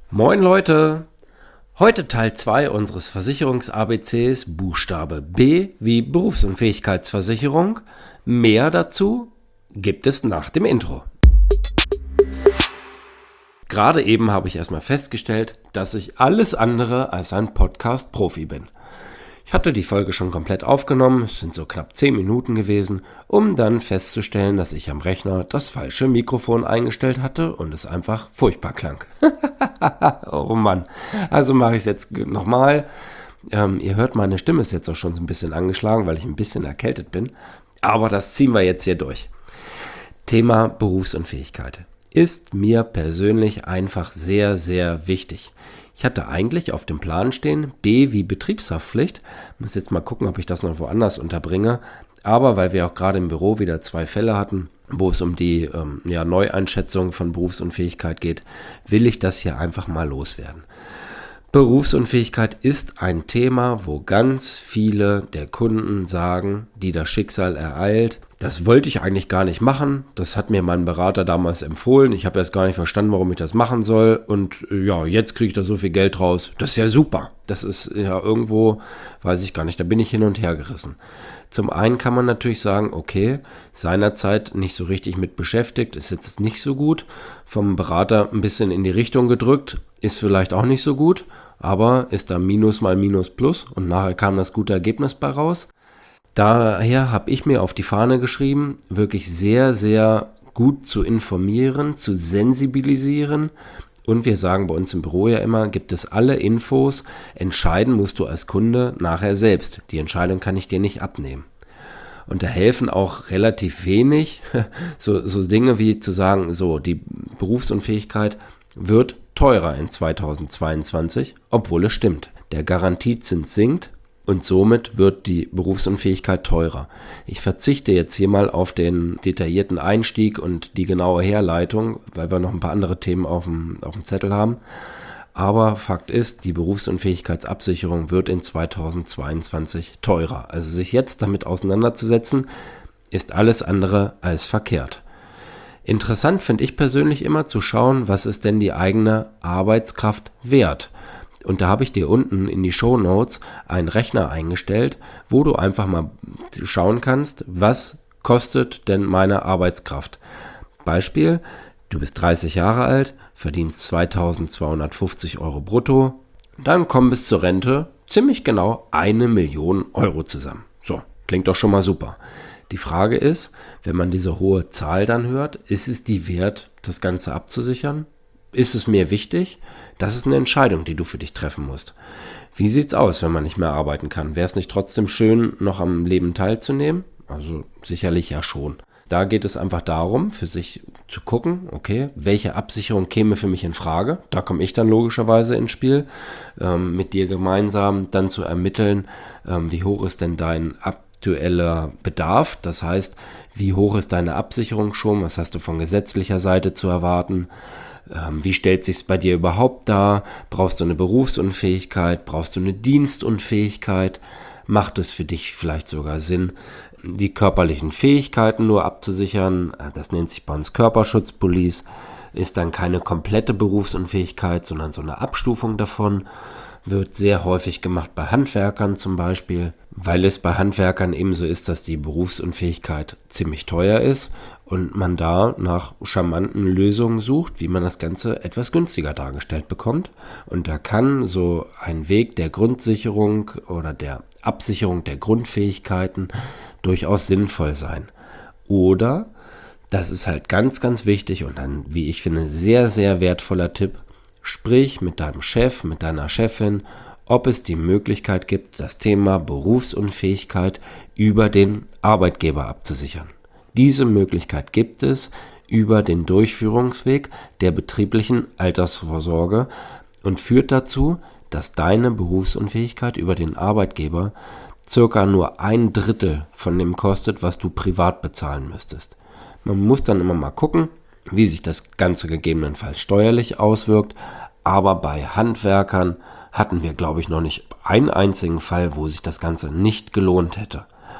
Moin Leute! Heute Teil 2 unseres Versicherungs-ABCs, Buchstabe B wie Berufsunfähigkeitsversicherung. Mehr dazu gibt es nach dem Intro. Gerade eben habe ich erstmal festgestellt, dass ich alles andere als ein Podcast-Profi bin. Ich hatte die Folge schon komplett aufgenommen, es sind so knapp 10 Minuten gewesen, um dann festzustellen, dass ich am Rechner das falsche Mikrofon eingestellt hatte und es einfach furchtbar klang. Oh Mann, also mache ich es jetzt nochmal. Ihr hört, meine Stimme ist jetzt auch schon so ein bisschen angeschlagen, weil ich ein bisschen erkältet bin. Aber das ziehen wir jetzt hier durch. Thema Berufsunfähigkeit ist mir persönlich einfach sehr, sehr wichtig. Ich hatte eigentlich auf dem Plan stehen, B wie Betriebshaftpflicht. Muss jetzt mal gucken, ob ich das noch woanders unterbringe. Aber weil wir auch gerade im Büro wieder 2 Fälle hatten, wo es um die Neueinschätzung von Berufsunfähigkeit geht, will ich das hier einfach mal loswerden. Berufsunfähigkeit ist ein Thema, wo ganz viele der Kunden sagen, die das Schicksal ereilt, das wollte ich eigentlich gar nicht machen, das hat mir mein Berater damals empfohlen, ich habe erst gar nicht verstanden, warum ich das machen soll und ja, jetzt kriege ich da so viel Geld raus, das ist ja super. Das ist ja irgendwo, weiß ich gar nicht, da bin ich hin und her gerissen. Zum einen kann man natürlich sagen, okay, seinerzeit nicht so richtig mit beschäftigt, ist jetzt nicht so gut, vom Berater ein bisschen in die Richtung gedrückt, ist vielleicht auch nicht so gut, aber ist da Minus mal Minus Plus und nachher kam das gute Ergebnis bei raus. Daher habe ich mir auf die Fahne geschrieben, wirklich sehr, sehr gut zu informieren, zu sensibilisieren. Und wir sagen bei uns im Büro ja immer, gibt es alle Infos, entscheiden musst du als Kunde nachher selbst. Die Entscheidung kann ich dir nicht abnehmen. Und da helfen auch relativ wenig so Dinge wie zu sagen, so die Berufsunfähigkeit wird teurer in 2022, obwohl es stimmt. Der Garantiezins sinkt. Und somit wird die Berufsunfähigkeit teurer. Ich verzichte jetzt hier mal auf den detaillierten Einstieg und die genaue Herleitung, weil wir noch ein paar andere Themen auf dem Zettel haben. Aber Fakt ist, die Berufsunfähigkeitsabsicherung wird in 2022 teurer. Also sich jetzt damit auseinanderzusetzen, ist alles andere als verkehrt. Interessant finde ich persönlich immer zu schauen, was ist denn die eigene Arbeitskraft wert. Und da habe ich dir unten in die Shownotes einen Rechner eingestellt, wo du einfach mal schauen kannst, was kostet denn meine Arbeitskraft. Beispiel, du bist 30 Jahre alt, verdienst 2.250 Euro brutto, dann kommen bis zur Rente ziemlich genau 1 Million Euro zusammen. So, klingt doch schon mal super. Die Frage ist, wenn man diese hohe Zahl dann hört, ist es die wert, das Ganze abzusichern? Ist es mir wichtig? Das ist eine Entscheidung, die du für dich treffen musst. Wie sieht's aus, wenn man nicht mehr arbeiten kann? Wäre es nicht trotzdem schön, noch am Leben teilzunehmen? Also sicherlich ja schon. Da geht es einfach darum, für sich zu gucken, okay, welche Absicherung käme für mich in Frage? Da komme ich dann logischerweise ins Spiel, mit dir gemeinsam dann zu ermitteln, wie hoch ist denn dein aktueller Bedarf? Das heißt, wie hoch ist deine Absicherung schon? Was hast du von gesetzlicher Seite zu erwarten? Wie stellt sich's bei dir überhaupt dar? Brauchst du eine Berufsunfähigkeit? Brauchst du eine Dienstunfähigkeit? Macht es für dich vielleicht sogar Sinn, die körperlichen Fähigkeiten nur abzusichern? Das nennt sich bei uns Körperschutzpolice. Ist dann keine komplette Berufsunfähigkeit, sondern so eine Abstufung davon. Wird sehr häufig gemacht bei Handwerkern zum Beispiel, weil es bei Handwerkern eben so ist, dass die Berufsunfähigkeit ziemlich teuer ist und man da nach charmanten Lösungen sucht, wie man das Ganze etwas günstiger dargestellt bekommt. Und da kann so ein Weg der Grundsicherung oder der Absicherung der Grundfähigkeiten durchaus sinnvoll sein. Oder, das ist halt ganz, ganz wichtig und ein, wie ich finde, sehr, sehr wertvoller Tipp, sprich mit deinem Chef, mit deiner Chefin, ob es die Möglichkeit gibt, das Thema Berufsunfähigkeit über den Arbeitgeber abzusichern. Diese Möglichkeit gibt es über den Durchführungsweg der betrieblichen Altersvorsorge und führt dazu, dass deine Berufsunfähigkeit über den Arbeitgeber circa nur 1/3 von dem kostet, was du privat bezahlen müsstest. Man muss dann immer mal gucken, wie sich das Ganze gegebenenfalls steuerlich auswirkt, aber bei Handwerkern hatten wir, glaube ich, noch nicht einen einzigen Fall, wo sich das Ganze nicht gelohnt hätte.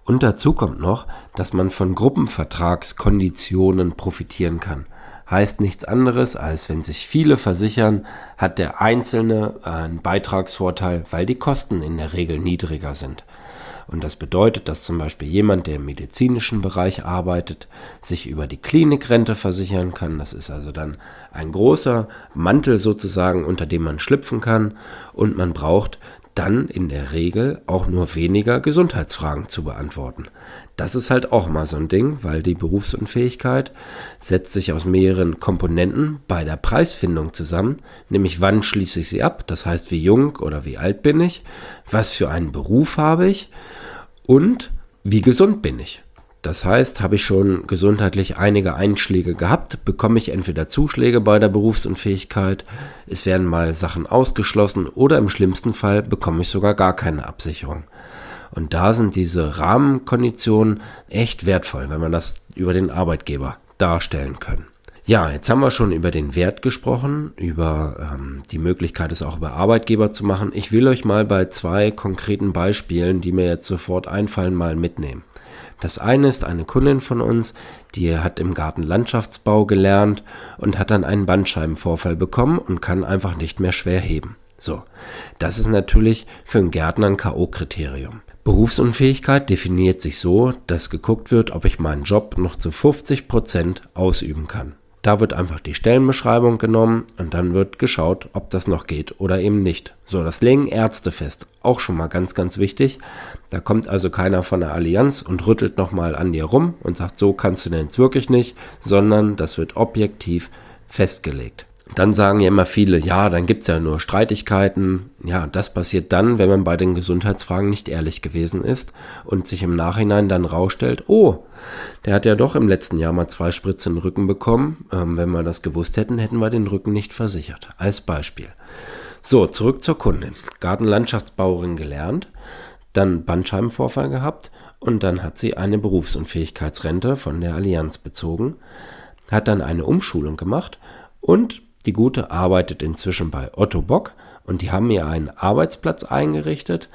Und dazu kommt noch, dass man von Gruppenvertragskonditionen profitieren kann. Heißt nichts anderes, als wenn sich viele versichern, hat der Einzelne einen Beitragsvorteil, weil die Kosten in der Regel niedriger sind. Und das bedeutet, dass zum Beispiel jemand, der im medizinischen Bereich arbeitet, sich über die Klinikrente versichern kann. Das ist also dann ein großer Mantel sozusagen, unter dem man schlüpfen kann. Und man braucht dann in der Regel auch nur weniger Gesundheitsfragen zu beantworten. Das ist halt auch mal so ein Ding, weil die Berufsunfähigkeit setzt sich aus mehreren Komponenten bei der Preisfindung zusammen, nämlich wann schließe ich sie ab, das heißt wie jung oder wie alt bin ich, was für einen Beruf habe ich und wie gesund bin ich. Das heißt, habe ich schon gesundheitlich einige Einschläge gehabt, bekomme ich entweder Zuschläge bei der Berufsunfähigkeit, es werden mal Sachen ausgeschlossen oder im schlimmsten Fall bekomme ich sogar gar keine Absicherung. Und da sind diese Rahmenkonditionen echt wertvoll, wenn man das über den Arbeitgeber darstellen kann. Ja, jetzt haben wir schon über den Wert gesprochen, über die Möglichkeit, es auch über Arbeitgeber zu machen. Ich will euch mal bei 2 konkreten Beispielen, die mir jetzt sofort einfallen, mal mitnehmen. Das eine ist eine Kundin von uns, die hat im Gartenlandschaftsbau gelernt und hat dann einen Bandscheibenvorfall bekommen und kann einfach nicht mehr schwer heben. So, das ist natürlich für einen Gärtner ein K.O.-Kriterium. Berufsunfähigkeit definiert sich so, dass geguckt wird, ob ich meinen Job noch zu 50% ausüben kann. Da wird einfach die Stellenbeschreibung genommen und dann wird geschaut, ob das noch geht oder eben nicht. So, das legen Ärzte fest. Auch schon mal ganz, ganz wichtig. Da kommt also keiner von der Allianz und rüttelt nochmal an dir rum und sagt, so kannst du denn jetzt wirklich nicht, sondern das wird objektiv festgelegt. Dann sagen ja immer viele, ja, dann gibt es ja nur Streitigkeiten. Ja, das passiert dann, wenn man bei den Gesundheitsfragen nicht ehrlich gewesen ist und sich im Nachhinein dann rausstellt, oh, der hat ja doch im letzten Jahr mal 2 Spritzen in den Rücken bekommen. Wenn wir das gewusst hätten, hätten wir den Rücken nicht versichert. Als Beispiel. So, zurück zur Kundin. Gartenlandschaftsbauerin gelernt, dann Bandscheibenvorfall gehabt und dann hat sie eine Berufsunfähigkeitsrente von der Allianz bezogen, hat dann eine Umschulung gemacht und die Gute arbeitet inzwischen bei Otto Bock und die haben ihr einen Arbeitsplatz eingerichtet.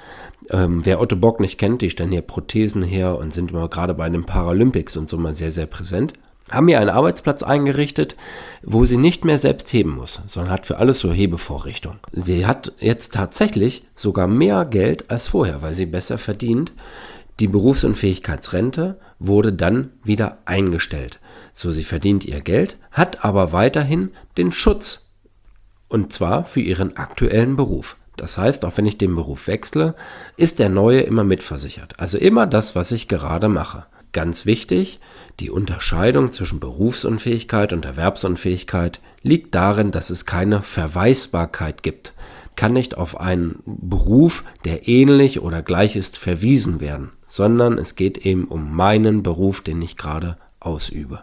Wer Otto Bock nicht kennt, die stellen hier Prothesen her und sind immer gerade bei den Paralympics und so mal sehr, sehr präsent. Haben ihr einen Arbeitsplatz eingerichtet, wo sie nicht mehr selbst heben muss, sondern hat für alles so Hebevorrichtung. Sie hat jetzt tatsächlich sogar mehr Geld als vorher, weil sie besser verdient. Die Berufsunfähigkeitsrente wurde dann wieder eingestellt. So, sie verdient ihr Geld, hat aber weiterhin den Schutz. Und zwar für ihren aktuellen Beruf. Das heißt, auch wenn ich den Beruf wechsle, ist der neue immer mitversichert. Also immer das, was ich gerade mache. Ganz wichtig, die Unterscheidung zwischen Berufsunfähigkeit und Erwerbsunfähigkeit liegt darin, dass es keine Verweisbarkeit gibt. Kann nicht auf einen Beruf, der ähnlich oder gleich ist, verwiesen werden, sondern es geht eben um meinen Beruf, den ich gerade ausübe.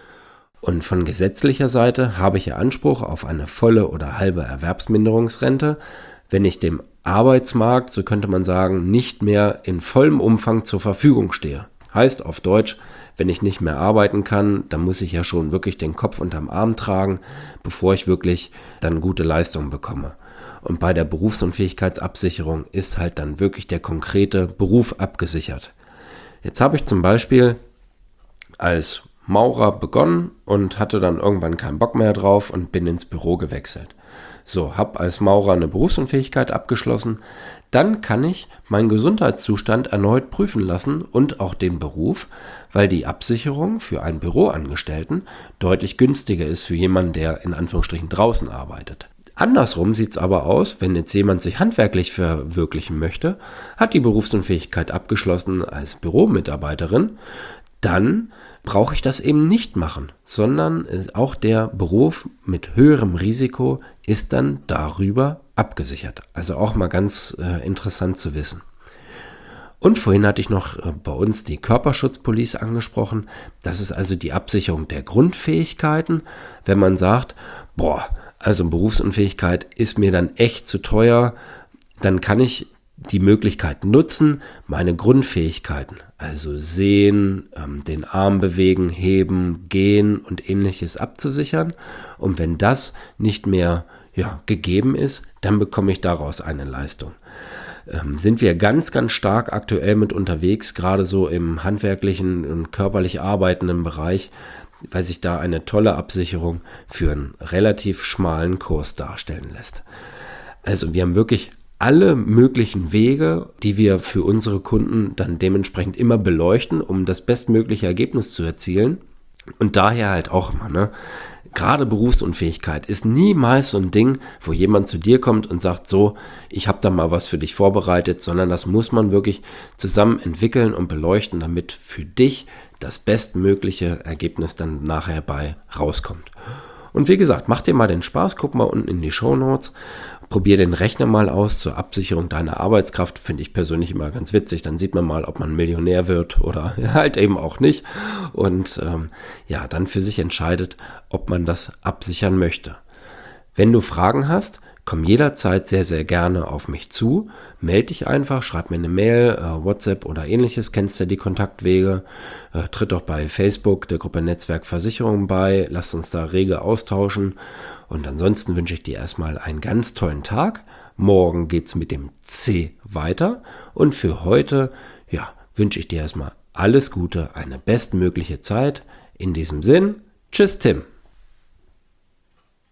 Und von gesetzlicher Seite habe ich ja Anspruch auf eine volle oder halbe Erwerbsminderungsrente, wenn ich dem Arbeitsmarkt, so könnte man sagen, nicht mehr in vollem Umfang zur Verfügung stehe. Heißt auf Deutsch, wenn ich nicht mehr arbeiten kann, dann muss ich ja schon wirklich den Kopf unterm Arm tragen, bevor ich wirklich dann gute Leistungen bekomme. Und bei der Berufsunfähigkeitsabsicherung ist halt dann wirklich der konkrete Beruf abgesichert. Jetzt habe ich zum Beispiel als Maurer begonnen und hatte dann irgendwann keinen Bock mehr drauf und bin ins Büro gewechselt. So, habe als Maurer eine Berufsunfähigkeit abgeschlossen. Dann kann ich meinen Gesundheitszustand erneut prüfen lassen und auch den Beruf, weil die Absicherung für einen Büroangestellten deutlich günstiger ist für jemanden, der in Anführungsstrichen draußen arbeitet. Andersrum sieht es aber aus, wenn jetzt jemand sich handwerklich verwirklichen möchte, hat die Berufsunfähigkeit abgeschlossen als Büromitarbeiterin, dann brauche ich das eben nicht machen, sondern auch der Beruf mit höherem Risiko ist dann darüber abgesichert. Also auch mal ganz interessant zu wissen. Und vorhin hatte ich noch bei uns die Körperschutzpolice angesprochen. Das ist also die Absicherung der Grundfähigkeiten. Wenn man sagt, also Berufsunfähigkeit ist mir dann echt zu teuer, dann kann ich die Möglichkeit nutzen, meine Grundfähigkeiten, also sehen, den Arm bewegen, heben, gehen und ähnliches abzusichern. Und wenn das nicht mehr gegeben ist, dann bekomme ich daraus eine Leistung. sind wir ganz, ganz stark aktuell mit unterwegs, gerade so im handwerklichen und körperlich arbeitenden Bereich, weil sich da eine tolle Absicherung für einen relativ schmalen Kurs darstellen lässt. Also wir haben wirklich alle möglichen Wege, die wir für unsere Kunden dann dementsprechend immer beleuchten, um das bestmögliche Ergebnis zu erzielen. Und daher halt auch immer, ne? Gerade Berufsunfähigkeit ist niemals so ein Ding, wo jemand zu dir kommt und sagt, so, ich habe da mal was für dich vorbereitet, sondern das muss man wirklich zusammen entwickeln und beleuchten, damit für dich das bestmögliche Ergebnis dann nachher bei rauskommt. Und wie gesagt, mach dir mal den Spaß, guck mal unten in die Shownotes, probier den Rechner mal aus zur Absicherung deiner Arbeitskraft, finde ich persönlich immer ganz witzig, dann sieht man mal, ob man Millionär wird oder halt eben auch nicht und dann für sich entscheidet, ob man das absichern möchte. Wenn du Fragen hast, komm jederzeit sehr, sehr gerne auf mich zu. Melde dich einfach, schreib mir eine Mail, WhatsApp oder ähnliches, kennst ja die Kontaktwege. Tritt doch bei Facebook der Gruppe Netzwerk Versicherungen bei. Lass uns da rege austauschen. Und ansonsten wünsche ich dir erstmal einen ganz tollen Tag. Morgen geht's mit dem C weiter. Und für heute, wünsche ich dir erstmal alles Gute, eine bestmögliche Zeit. In diesem Sinn, tschüss Tim.